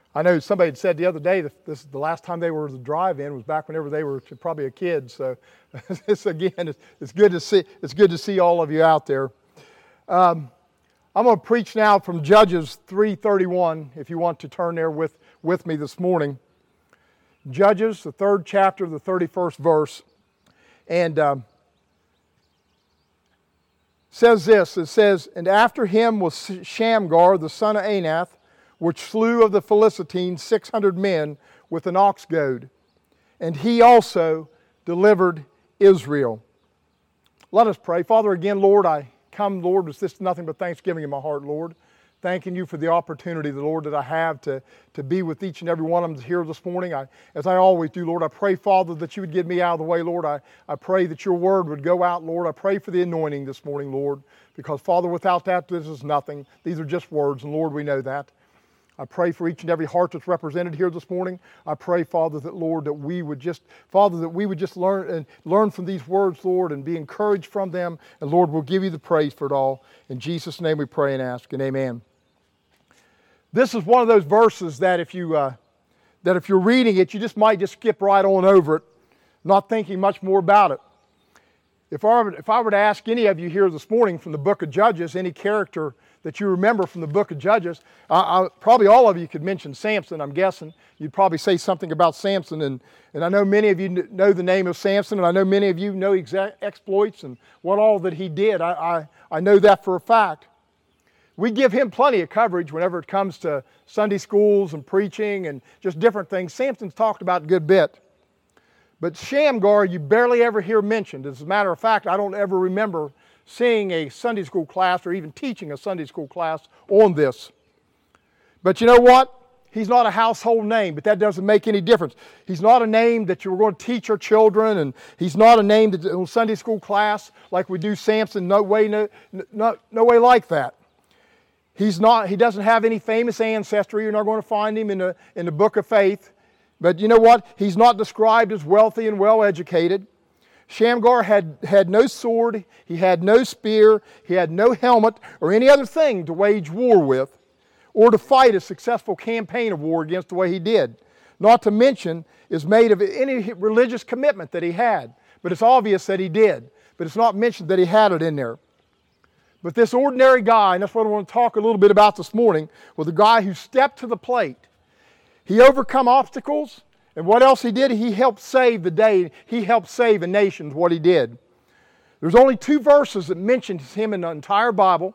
I know somebody had said the other day that this the last time they were at the drive-in was back whenever they were probably a kid. So it's good to see. It's good to see all of you out there. I'm going to preach now from Judges 3:31. If you want to turn there with me this morning, Judges, the 3rd chapter, the 31st verse, and says this. It says, "And after him was Shamgar, the son of Anath, which slew of the Philistines 600 men with an ox goad. And he also delivered Israel." Let us pray. Father, again, Lord, I come, Lord, with this nothing but thanksgiving in my heart, Lord. Thanking you for the opportunity, the Lord, that I have to be with each and every one of them here this morning. As I always do, Lord, I pray, Father, that you would get me out of the way, Lord. I pray that your word would go out, Lord. I pray for the anointing this morning, Lord, because, Father, without that, this is nothing. These are just words, and Lord, we know that. I pray for each and every heart that's represented here this morning. I pray, Father, that, Lord, that we would just learn from these words, Lord, and be encouraged from them. And, Lord, we'll give you the praise for it all. In Jesus' name we pray and ask, and amen. This is one of those verses that if you're reading it, you might skip right on over it, not thinking much more about it. If I were to ask any of you here this morning from the book of Judges, any character that you remember from the book of Judges, probably all of you could mention Samson, I'm guessing. You'd probably say something about Samson, and I know many of you know the name of Samson, and I know many of you know exact exploits and what all that he did. I know that for a fact. We give him plenty of coverage whenever it comes to Sunday schools and preaching and just different things. Samson's talked about a good bit. But Shamgar, you barely ever hear mentioned. As a matter of fact, I don't ever remember seeing a Sunday school class or even teaching a Sunday school class on this. But you know what? He's not a household name, but that doesn't make any difference. He's not a name that you're going to teach our children, and he's not a name that in Sunday school class like we do Samson. No way like that. He doesn't have any famous ancestry. You're not going to find him in the book of faith. But you know what? He's not described as wealthy and well-educated. Shamgar had no sword, he had no spear, he had no helmet or any other thing to wage war with or to fight a successful campaign of war against the way he did. Not to mention is made of any religious commitment that he had. But it's obvious that he did. But it's not mentioned that he had it in there. But this ordinary guy, and that's what I want to talk a little bit about this morning, was a guy who stepped to the plate. He overcome obstacles, and what else he did? He helped save the day. He helped save a nation is what he did. There's only 2 verses that mention him in the entire Bible,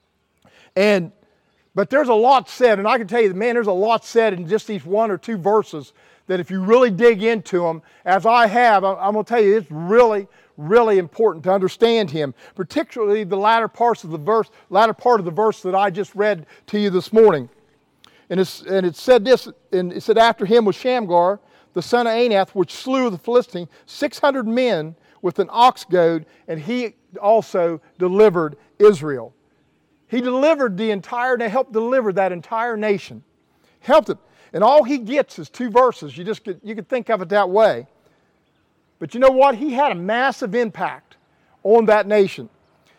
but there's a lot said, and I can tell you, man, there's a lot said in just these 1 or 2 verses that if you really dig into them, as I have, I'm going to tell you, it's really, really important to understand him, particularly the latter part of the verse that I just read to you this morning. And it said this, and it said, "After him was Shamgar, the son of Anath, which slew the Philistines 600 men with an ox goad, and he also delivered Israel." He delivered helped deliver that entire nation. Helped it. And all he gets is 2 verses. You could think of it that way. But you know what? He had a massive impact on that nation.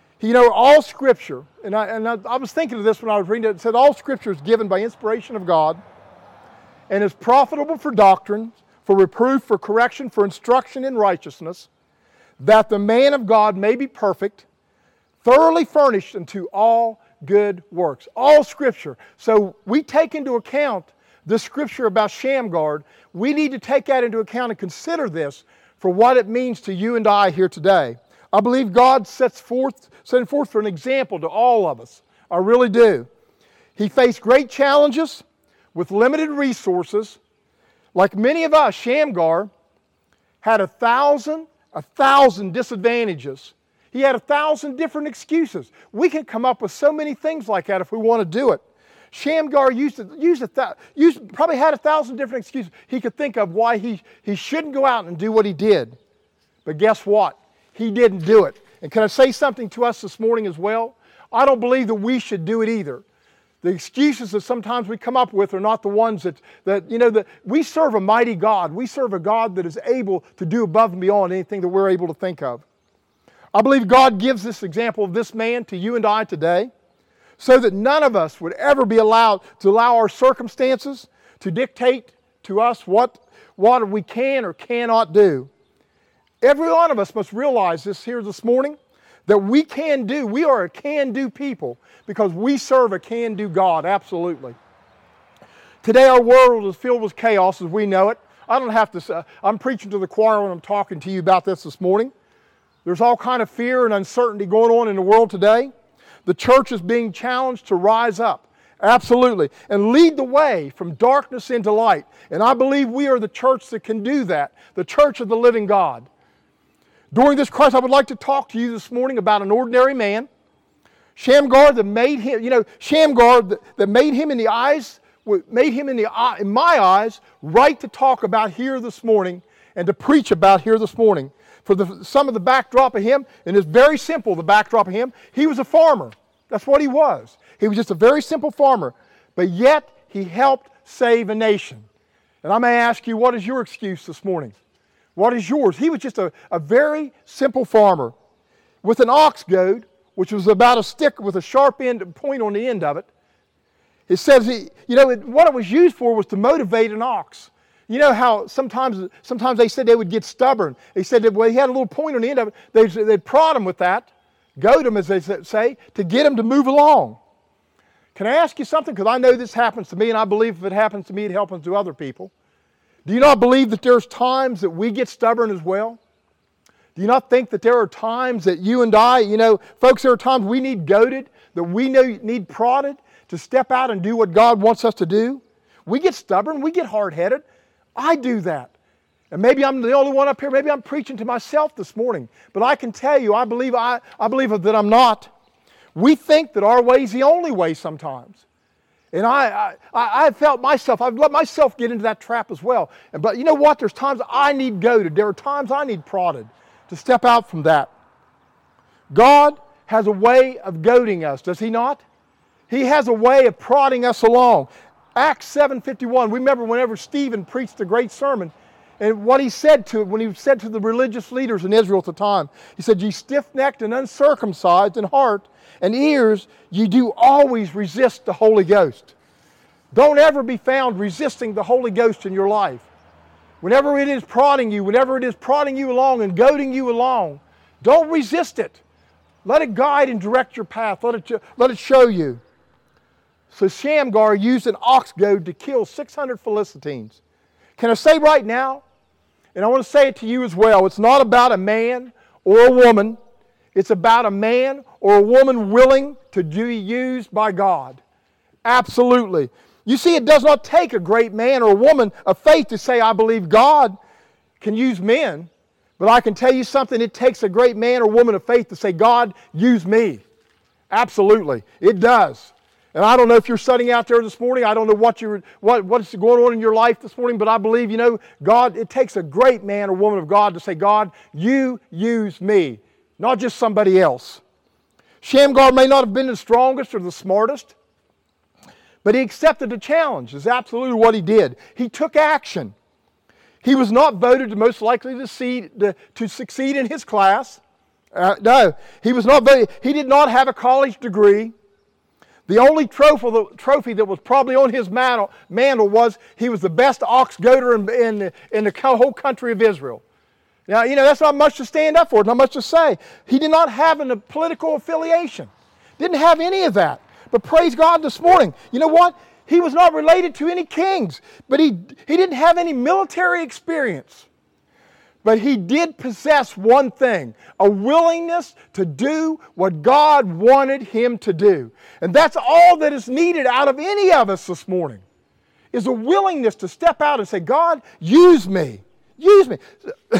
All Scripture, and I was thinking of this when I was reading it. It said all Scripture is given by inspiration of God and is profitable for doctrine, for reproof, for correction, for instruction in righteousness, that the man of God may be perfect, thoroughly furnished unto all good works. All Scripture. So we take into account the Scripture about Shamgar. We need to take that into account and consider this for what it means to you and I here today. I believe God sent forth for an example to all of us. I really do. He faced great challenges with limited resources. Like many of us, Shamgar had 1,000 disadvantages. He had 1,000 different excuses. We can come up with so many things like that if we want to do it. Shamgar probably had 1,000 different excuses he could think of why he shouldn't go out and do what he did. But guess what? He didn't do it. And can I say something to us this morning as well? I don't believe that we should do it either. The excuses that sometimes we come up with are not the ones that we serve a mighty God. We serve a God that is able to do above and beyond anything that we're able to think of. I believe God gives this example of this man to you and I today so that none of us would ever be allowed to allow our circumstances to dictate to us what we can or cannot do. Every one of us must realize this here this morning, that we are a can-do people because we serve a can-do God, absolutely. Today our world is filled with chaos as we know it. I don't have to say, I'm preaching to the choir when I'm talking to you about this morning. There's all kind of fear and uncertainty going on in the world today. The church is being challenged to rise up, absolutely, and lead the way from darkness into light. And I believe we are the church that can do that, the church of the living God. During this crisis, I would like to talk to you this morning about an ordinary man, Shamgar, that made him, Shamgar that made him in my eyes right to talk about here this morning and to preach about here this morning. For some of the backdrop of him, and it's very simple, the backdrop of him, he was a farmer. That's what he was. He was just a very simple farmer, but yet he helped save a nation. And I may ask you, what is your excuse this morning? What is yours? He was just a very simple farmer with an ox goad, which was about a stick with a sharp point on the end of it. It says, what it was used for was to motivate an ox. You know how sometimes they said they would get stubborn. They said that when he had a little point on the end of it, they'd prod him with that, goad him, as they say, to get him to move along. Can I ask you something? Because I know this happens to me, and I believe if it happens to me, it happens to other people. Do you not believe that there's times that we get stubborn as well? Do you not think that there are times that you and I, folks, there are times we need goaded, that we need prodded to step out and do what God wants us to do? We get stubborn, we get hard-headed. I do that. And maybe I'm the only one up here, maybe I'm preaching to myself this morning, but I can tell you, I believe that I'm not. We think that our way is the only way sometimes. And I've felt myself, I've let myself get into that trap as well. But you know what? There's times I need goaded. There are times I need prodded to step out from that. God has a way of goading us, does He not? He has a way of prodding us along. Acts 7:51, remember whenever Stephen preached the great sermon, and what he said when he said to the religious leaders in Israel at the time, he said, "Ye stiff-necked and uncircumcised in heart and ears, ye do always resist the Holy Ghost." Don't ever be found resisting the Holy Ghost in your life. Whenever it is prodding you along and goading you along, don't resist it. Let it guide and direct your path. Let it show you. So Shamgar used an ox goad to kill 600 Philistines. Can I say right now, and I want to say it to you as well, it's not about a man or a woman. It's about a man or a woman willing to be used by God. Absolutely. You see, it does not take a great man or a woman of faith to say, I believe God can use men. But I can tell you something, it takes a great man or woman of faith to say, God, use me. Absolutely. It does. And I don't know if you're sitting out there this morning. I don't know what's going on in your life this morning, but I believe, God, it takes a great man or woman of God to say, God, you use me, not just somebody else. Shamgar may not have been the strongest or the smartest, but he accepted the challenge. Is absolutely what he did. He took action. He was not voted the most likely to succeed in his class. No, he was not voted. He did not have a college degree. The only trophy that was probably on his mantle was he was the best ox goader in the whole country of Israel. Now, that's not much to stand up for, not much to say. He did not have a political affiliation. Didn't have any of that. But praise God this morning. You know what? He was not related to any kings, but he didn't have any military experience. But he did possess one thing, a willingness to do what God wanted him to do. And that's all that is needed out of any of us this morning, is a willingness to step out and say, God, use me. Use me.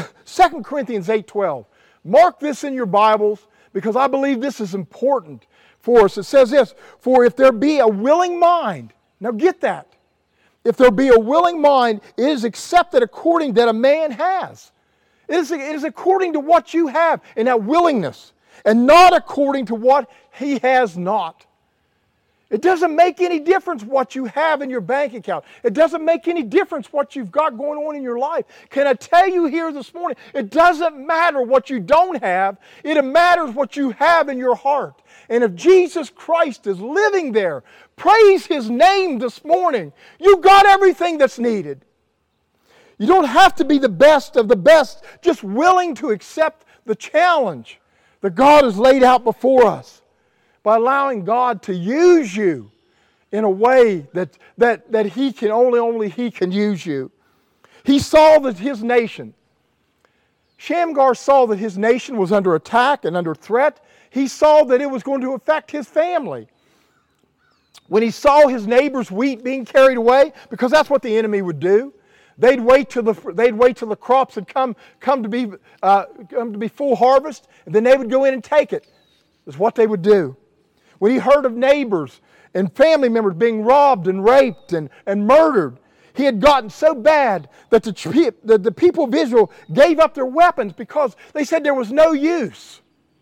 2 Corinthians 8:12. Mark this in your Bibles because I believe this is important for us. It says this, for if there be a willing mind, now get that. If there be a willing mind, it is accepted according that a man has. It is according to what you have in that willingness, and not according to what he has not. It doesn't make any difference what you have in your bank account. It doesn't make any difference what you've got going on in your life. Can I tell you here this morning, it doesn't matter what you don't have. It matters what you have in your heart. And if Jesus Christ is living there, praise His name this morning. You've got everything that's needed. You don't have to be the best of the best, just willing to accept the challenge that God has laid out before us, by allowing God to use you in a way that He can only He can use you. He saw that his nation, Shamgar saw that his nation was under attack and under threat. He saw that it was going to affect his family. When he saw his neighbor's wheat being carried away, because that's what the enemy would do, they'd wait till the crops had come to be full harvest, and then they would go in and take it. That's what they would do. When he heard of neighbors and family members being robbed and raped and murdered, he had gotten so bad that the people of Israel gave up their weapons because they said there was no use.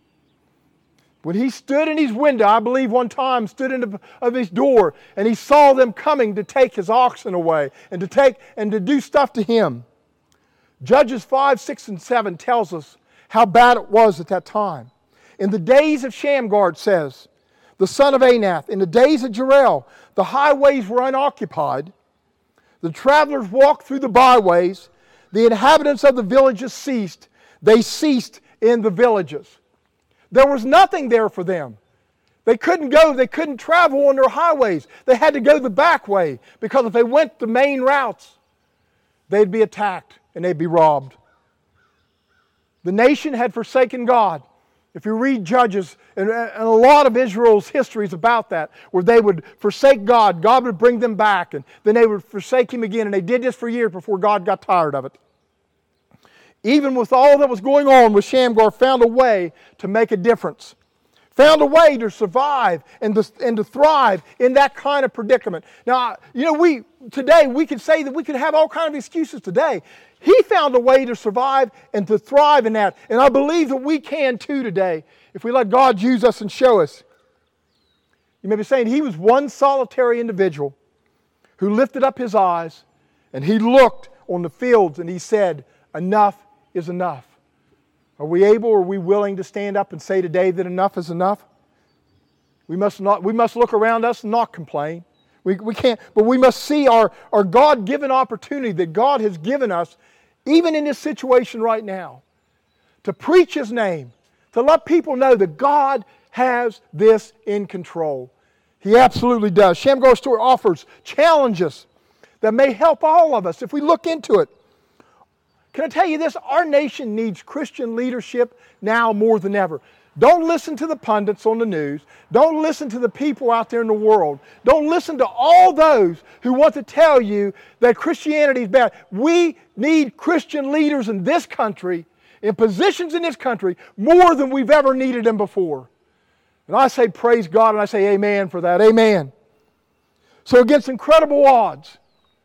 When he stood in his window, I believe one time stood in his door, and he saw them coming to take his oxen away and to do stuff to him. Judges 5, 6, and 7 tells us how bad it was at that time. In the days of Shamgar, it says, the son of Anath, in the days of Jerel, the highways were unoccupied. The travelers walked through the byways. The inhabitants of the villages ceased. They ceased in the villages. There was nothing there for them. They couldn't go, they couldn't travel on their highways. They had to go the back way, because if they went the main routes, they'd be attacked and they'd be robbed. The nation had forsaken God. If you read Judges, and a lot of Israel's history is about that, where they would forsake God, God would bring them back, and then they would forsake Him again, and they did this for years before God got tired of it. Even with all that was going on with Shamgar, found a way to make a difference. Found a way to survive and to thrive in that kind of predicament. Now, today we could say that we could have all kinds of excuses today. He found a way to survive and to thrive in that. And I believe that we can too today, if we let God use us and show us. You may be saying, he was one solitary individual who lifted up his eyes and he looked on the fields and he said, enough is enough. Are we able, or are we willing to stand up and say today that enough is enough? We must look around us and not complain. We can't, but we must see our God-given opportunity that God has given us, even in this situation right now, to preach His name, to let people know that God has this in control. He absolutely does. Shamgar's story offers challenges that may help all of us if we look into it. Can I tell you this? Our nation needs Christian leadership now more than ever. Don't listen to the pundits on the news. Don't listen to the people out there in the world. Don't listen to all those who want to tell you that Christianity is bad. We need Christian leaders in this country, in positions in this country, more than we've ever needed them before. And I say praise God, and I say amen for that. Amen. So against incredible odds,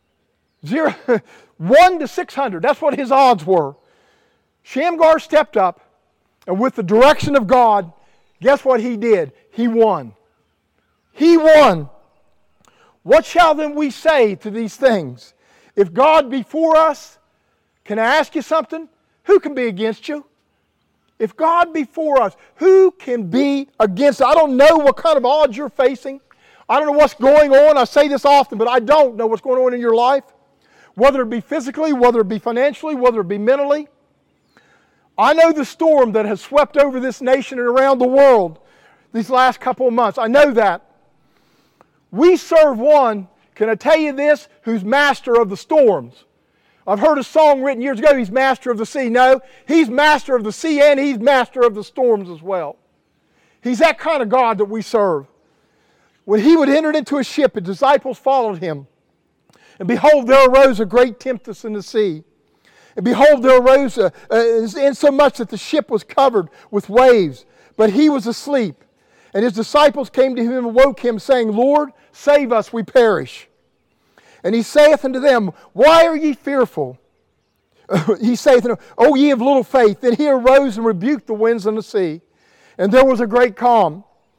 1 to 600, that's what his odds were. Shamgar stepped up, and with the direction of God, guess what he did? He won. He won. What shall then we say to these things? If God be for us, can I ask you something? Who can be against you? If God be for us, who can be against us? I don't know what kind of odds you're facing. I don't know what's going on. I say this often, but I don't know what's going on in your life. Whether it be physically, whether it be financially, whether it be mentally. I know the storm that has swept over this nation and around the world these last couple of months. I know that. We serve one, can I tell you this, who's master of the storms. I've heard a song written years ago, He's master of the sea. No, He's master of the sea and He's master of the storms as well. He's that kind of God that we serve. When He would enter into a ship, His disciples followed Him. And behold, there arose a great tempest in the sea. And behold, there arose insomuch that the ship was covered with waves. But He was asleep. And His disciples came to Him and woke Him, saying, Lord, save us, we perish. And He saith unto them, Why are ye fearful? He saith unto them, O ye of little faith. Then He arose and rebuked the winds and the sea. And there was a great calm.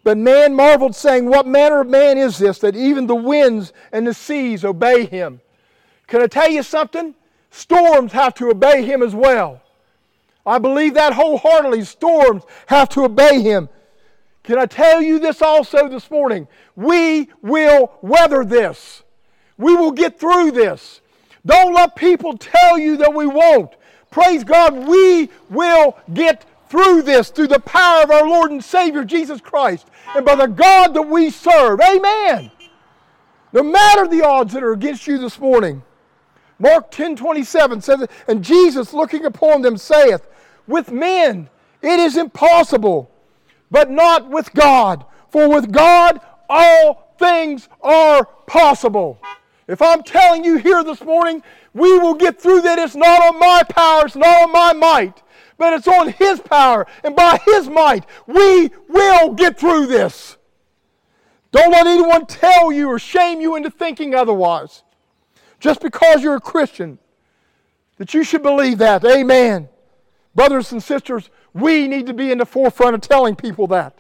But man marveled, saying, what manner of man is this, that even the winds and the seas obey him? Can I tell you something? Storms have to obey him as well. I believe that wholeheartedly. Storms have to obey him. Can I tell you this also this morning? We will weather this. We will get through this. Don't let people tell you that we won't. Praise God, we will get through this through the power of our Lord and Savior Jesus Christ and by the God that we serve. Amen. No matter the odds that are against you this morning. Mark 10:27 says, and Jesus looking upon them saith, with men it is impossible, but not with God. For with God all things are possible. If I'm telling you here this morning, we will get through that. It's not on my power, it's not on my might, but it's on His power, and by His might, we will get through this. Don't let anyone tell you or shame you into thinking otherwise. Just because you're a Christian, that you should believe that. Amen. Brothers and sisters, we need to be in the forefront of telling people that.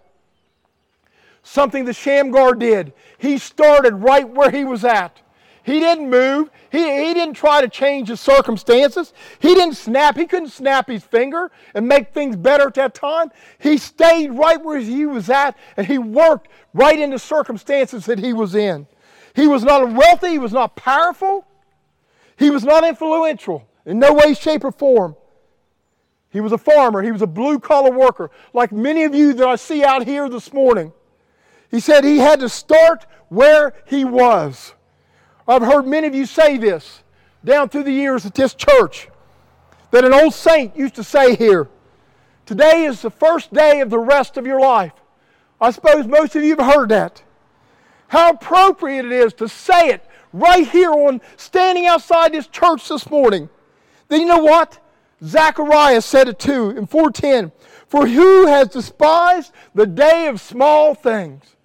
Something that Shamgar did. He started right where he was at. He didn't move. He didn't try to change his circumstances. He couldn't snap his finger and make things better at that time. He stayed right where he was at, and he worked right in the circumstances that he was in. He was not wealthy. He was not powerful. He was not influential in no way, shape, or form. He was a farmer. He was a blue-collar worker, like many of you that I see out here this morning. He said he had to start where he was. I've heard many of you say this down through the years at this church, that an old saint used to say here, today is the first day of the rest of your life. I suppose most of you have heard that. How appropriate it is to say it right here on standing outside this church this morning. Then you know what? Zechariah said it too in 4:10. For who has despised the day of small things?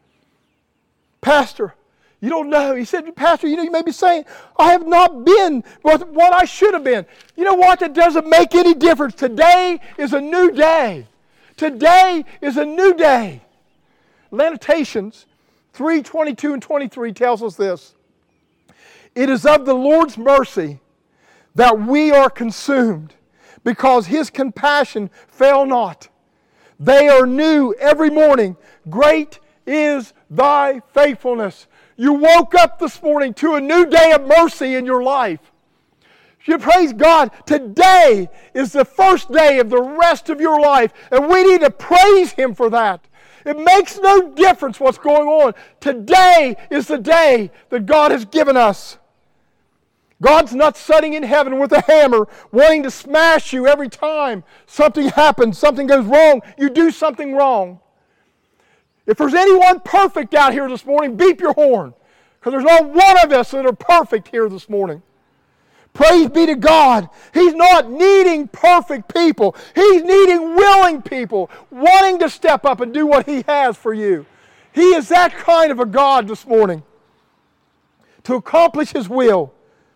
Pastor, you don't know. He said, Pastor, you may be saying, I have not been what I should have been. You know what? That doesn't make any difference. Today is a new day. Today is a new day. Lamentations 3:22 and 23 tells us this. It is of the Lord's mercy that we are consumed, because His compassion fail not. They are new every morning. Great is thy faithfulness. You woke up this morning to a new day of mercy in your life. You praise God. Today is the first day of the rest of your life, and we need to praise Him for that. It makes no difference what's going on. Today is the day that God has given us. God's not sitting in heaven with a hammer wanting to smash you every time something happens, something goes wrong, you do something wrong. If there's anyone perfect out here this morning, beep your horn. Because there's not one of us that are perfect here this morning. Praise be to God. He's not needing perfect people. He's needing willing people, wanting to step up and do what He has for you. He is that kind of a God this morning to accomplish His will.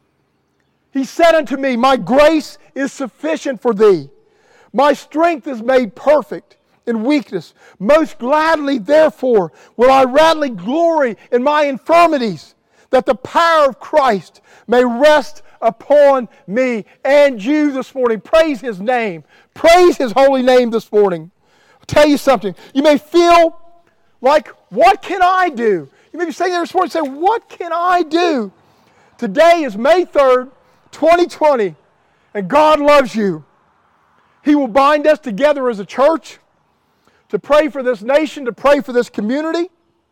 He said unto me, my grace is sufficient for thee. My strength is made perfect in weakness. Most gladly, therefore, will I readily glory in my infirmities, that the power of Christ may rest upon me and you this morning. Praise His name. Praise His holy name this morning. I'll tell you something. You may feel like, what can I do? You may be sitting there this morning and say, what can I do? Today is May 3rd, 2020, and God loves you. He will bind us together as a church to pray for this nation, to pray for this community.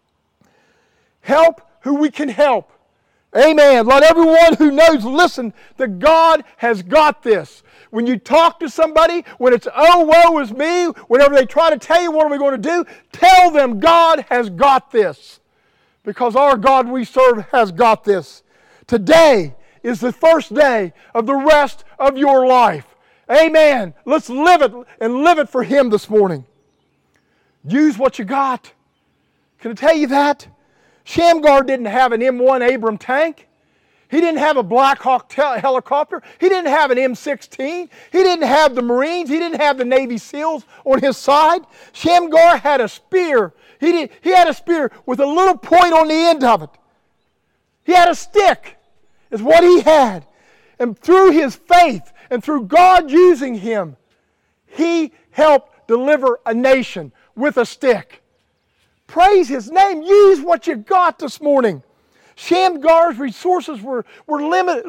Help who we can help. Amen. Let everyone who knows listen that God has got this. When you talk to somebody, when it's, oh, woe is me, whenever they try to tell you what are we going to do, tell them God has got this. Because our God we serve has got this. Today is the first day of the rest of your life. Amen. Let's live it and live it for Him this morning. Use what you got. Can I tell you that? Shamgar didn't have an M1 Abrams tank. He didn't have a Black Hawk helicopter. He didn't have an M16. He didn't have the Marines. He didn't have the Navy SEALs on his side. Shamgar had a spear. He had a spear with a little point on the end of it. He had a stick, is what he had. And through his faith and through God using him, he helped deliver a nation with a stick. Praise his name. Use what you got this morning. Shamgar's resources were limited,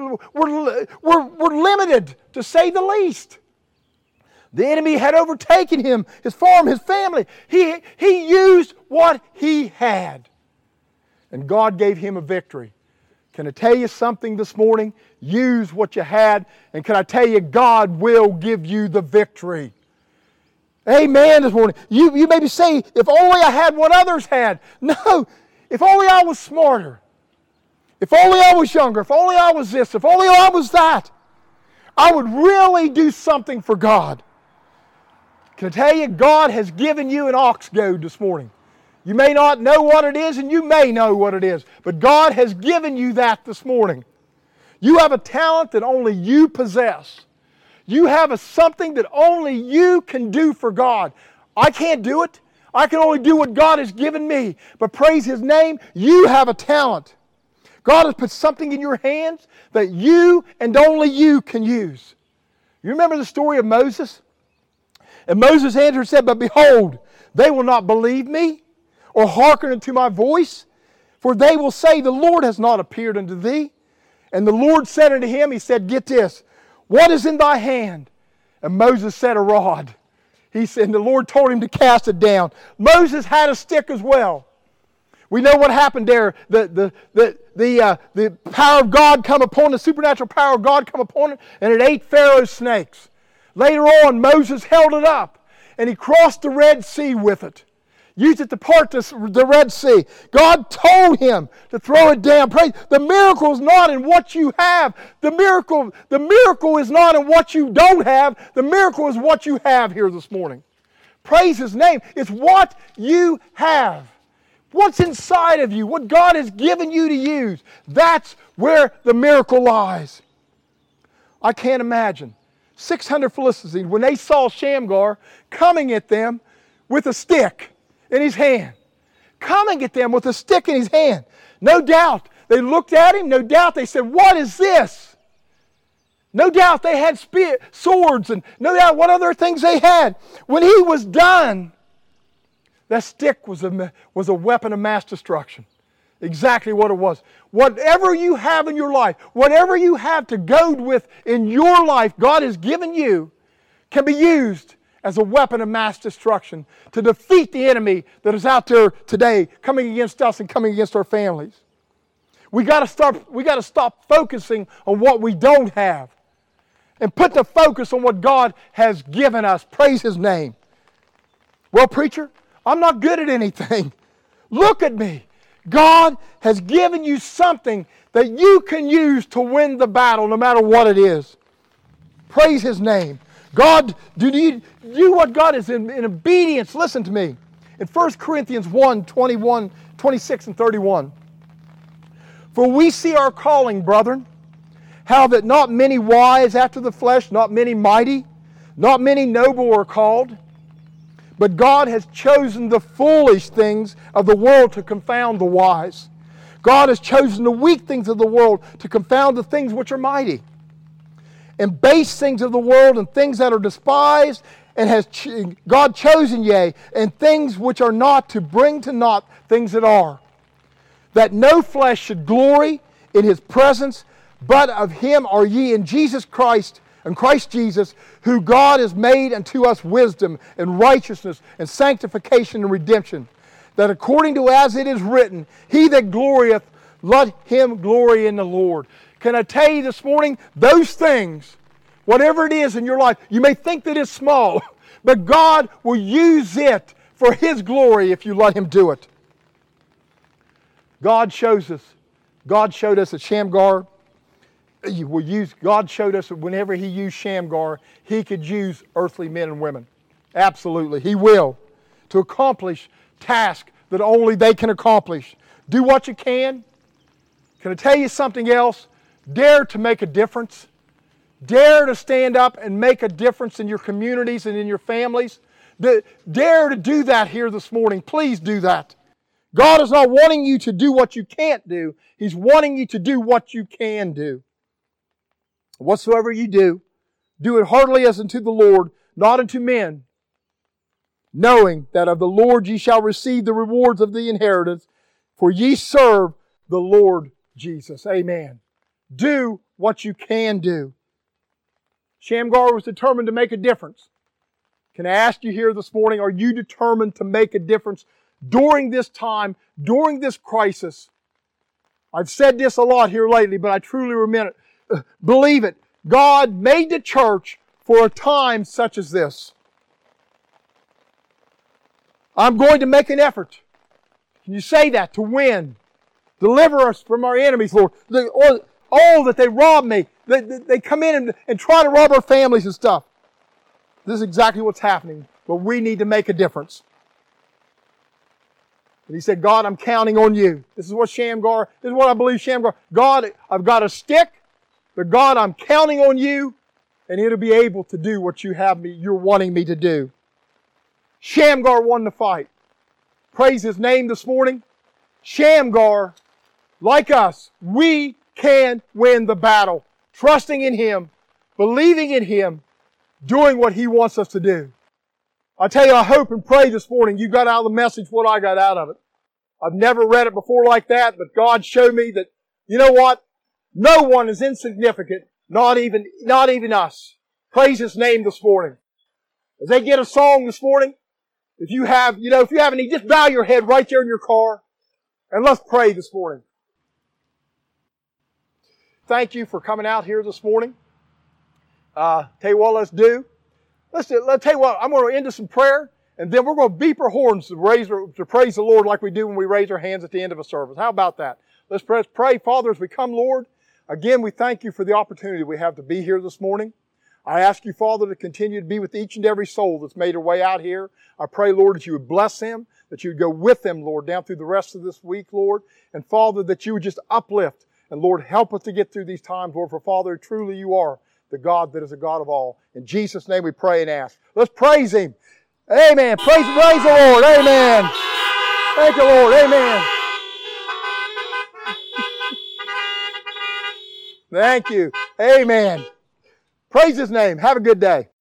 to say the least. The enemy had overtaken him, his farm, his family. He used what he had. And God gave him a victory. Can I tell you something this morning? Use what you had. And can I tell you, God will give you the victory. Amen this morning. You maybe say, if only I had what others had. No, if only I was smarter. If only I was younger. If only I was this. If only I was that. I would really do something for God. Can I tell you, God has given you an ox goad this morning. You may not know what it is, and you may know what it is, but God has given you that this morning. You have a talent that only you possess. You have something that only you can do for God. I can't do it. I can only do what God has given me. But praise His name, you have a talent. God has put something in your hands that you and only you can use. You remember the story of Moses? And Moses answered and said, but behold, they will not believe me or hearken unto my voice, for they will say, the Lord has not appeared unto thee. And the Lord said unto him, He said, get this, what is in thy hand? And Moses said, a rod. He said, and the Lord told him to cast it down. Moses had a stick as well. We know what happened there. The power of God come upon, the supernatural power of God come upon it, and it ate Pharaoh's snakes. Later on, Moses held it up, and he crossed the Red Sea with it. Used it to part the Red Sea. God told him to throw it down. Praise. The miracle is not in what you have. The miracle is not in what you don't have. The miracle is what you have here this morning. Praise His name. It's what you have. What's inside of you, what God has given you to use. That's where the miracle lies. I can't imagine 600 Philistines, when they saw Shamgar coming at them with a stick in his hand. Coming at them with a stick in his hand. No doubt they looked at him. No doubt they said, what is this? No doubt they had swords, and no doubt what other things they had. When he was done, that stick was a weapon of mass destruction. Exactly what it was. Whatever you have in your life, whatever you have to goad with in your life, God has given you, can be used as a weapon of mass destruction to defeat the enemy that is out there today, coming against us and coming against our families. We got to stop focusing on what we don't have and put the focus on what God has given us. Praise His name. Well, preacher, I'm not good at anything. Look at me. God has given you something that you can use to win the battle no matter what it is. Praise His name. God, do what God is in obedience. Listen to me. In 1 Corinthians 1, 21, 26 and 31. For we see our calling, brethren, how that not many wise after the flesh, not many mighty, not many noble are called. But God has chosen the foolish things of the world to confound the wise. God has chosen the weak things of the world to confound the things which are mighty. And base things of the world and things that are despised, and has God chosen, yea, and things which are not, to bring to naught things that are. That no flesh should glory in His presence, but of Him are ye in Jesus Christ, and Christ Jesus, who God has made unto us wisdom and righteousness and sanctification and redemption, that according to as it is written, he that glorieth, let him glory in the Lord. Can I tell you this morning, those things, whatever it is in your life, you may think that it's small, but God will use it for His glory if you let Him do it. God showed us at Shamgar. God showed us that whenever He used Shamgar, He could use earthly men and women. Absolutely. He will. To accomplish tasks that only they can accomplish. Do what you can. Can I tell you something else? Dare to make a difference. Dare to stand up and make a difference in your communities and in your families. Dare to do that here this morning. Please do that. God is not wanting you to do what you can't do. He's wanting you to do what you can do. Whatsoever you do, do it heartily as unto the Lord, not unto men, knowing that of the Lord ye shall receive the rewards of the inheritance, for ye serve the Lord Jesus. Amen. Do what you can do. Shamgar was determined to make a difference. Can I ask you here this morning, are you determined to make a difference during this time, during this crisis? I've said this a lot here lately, but I truly believe it. God made the church for a time such as this. I'm going to make an effort. Can you say that? To win. Deliver us from our enemies, Lord. Oh, that they rob me. They come in and try to rob our families and stuff. This is exactly what's happening. But we need to make a difference. And he said, God, I'm counting on you. This is what I believe Shamgar. God, I've got a stick, but God, I'm counting on you, and it'll be able to do what you're wanting me to do. Shamgar won the fight. Praise his name this morning. Shamgar, like us, we can win the battle. Trusting in Him, believing in Him, doing what He wants us to do. I tell you, I hope and pray this morning you got out of the message what I got out of it. I've never read it before like that, but God showed me that, you know what? No one is insignificant, not even us. Praise His name this morning. As they get a song this morning, if you have any, just bow your head right there in your car, and let's pray this morning. Thank you for coming out here this morning. Tell you what, let's tell you what, I'm going to end this in prayer, and then we're going to beep our horns to praise the Lord like we do when we raise our hands at the end of a service. How about that? Let's pray. Father, as we come, Lord, again, we thank you for the opportunity we have to be here this morning. I ask you, Father, to continue to be with each and every soul that's made their way out here. I pray, Lord, that you would bless them, that you would go with them, Lord, down through the rest of this week, Lord. And Father, that you would just uplift. And Lord, help us to get through these times, Lord, for Father, truly you are the God that is a God of all. In Jesus' name we pray and ask. Let's praise Him. Amen. Praise the Lord. Amen. Thank you, Lord. Amen. Thank you. Amen. Praise His name. Have a good day.